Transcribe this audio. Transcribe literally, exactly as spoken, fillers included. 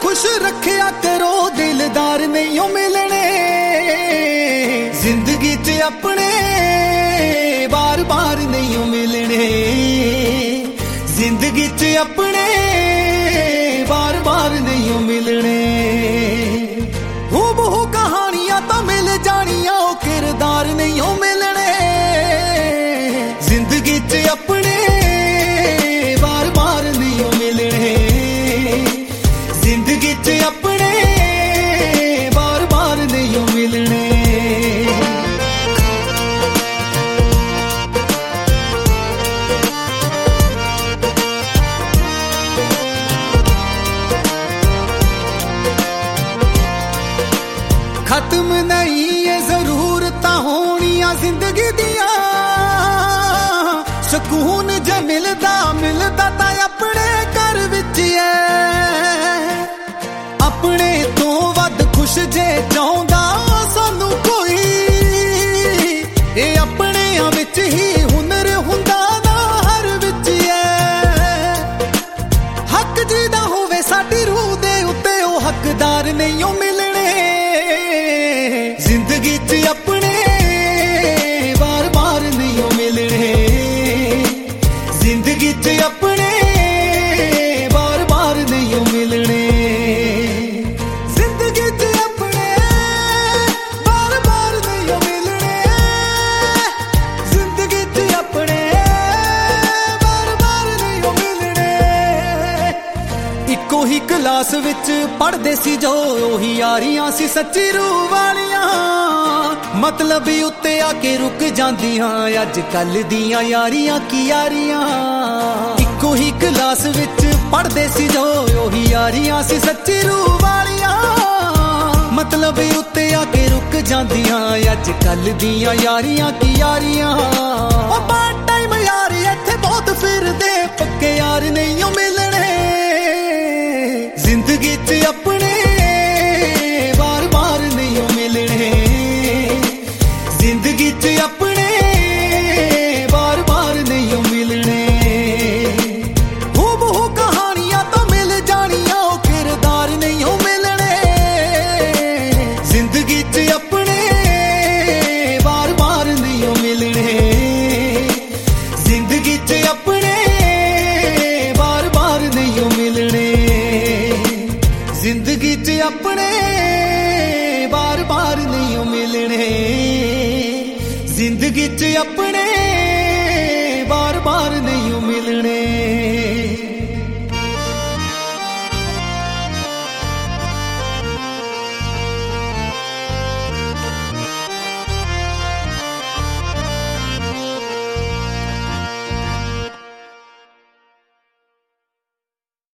खुश रखिया करो दिलदार नहीं मिलने जिंदगी च अपने बार बार नहीं मिलने जिंदगी च अपने बार बार नहीं मिलने हूबहू कहानियां तो मिल जानियां ओ किरदार नहीं मिलने जिंदगी च अपने बार बार नहीं मिलने जिंदगी च अपने बार बार नहीं मिलने खत्म नहीं ये जरूरतां होनियां जिंदगी दियां सुकून जे मिलदा मिलदा तां अपने घर विच है अपने तो वध खुश जे चाहुंदा सानू कोई ये अपने विच ही हुनर हुंदा ना हर विच है हक जीदा होवे साडी रूह दे उत्ते ओ हकदार नहीं मिलने जिंदगी च अपने बार बार नहीं मिलने जिंदगी च अपने बार बार नहीं मिलने जिंदगी च अपने बार बार नहीं मिलने जिंदगी च अपने बार बार नहीं मिलने इको ही क्लास विच पढ़दे सी जो ओही यारियां सी सच्ची रूह वालियां मतलब उत्ते आके रुक जांदियां अज कल दियां यारियां की Yaariyan eco he class which पढ़दे सी जो ओही यारियां सी सच्ची रूह वालियां मतलब उत्ते आके रुक जांदियां अज कल दियां यारियां की यारियां ओ पार्ट टाइम यार इत्थे बहुत फिरदे पक्के यार नहीं मिलने जिंदगी च अपने बार बार नहीं मिलने जिंदगी च अपने बार बार नहीं मिलने हूबहू कहानियां तो मिल जानियां ओ किरदार नहीं मिलने जिंदगी च अपने बार बार नहीं मिलने जिंदगी च अपने बार बार नहीं मिलने जिंदगी च अपने बार बार नहीं मिलने जिंदगी च अपने बार बार नहीं